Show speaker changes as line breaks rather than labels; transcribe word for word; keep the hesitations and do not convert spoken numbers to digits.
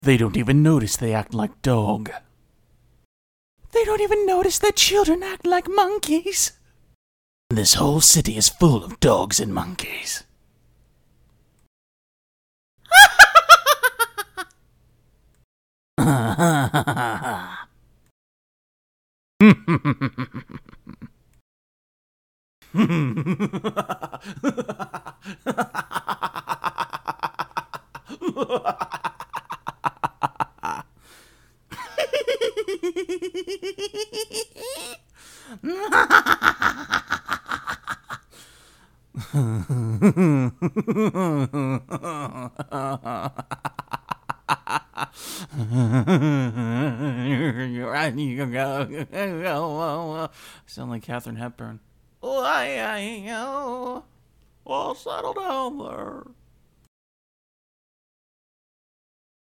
They don't even notice they act like dog. They don't even notice that children act like monkeys. This whole city is full of dogs and monkeys. Sound like Katharine Hepburn. Oh, settle down there.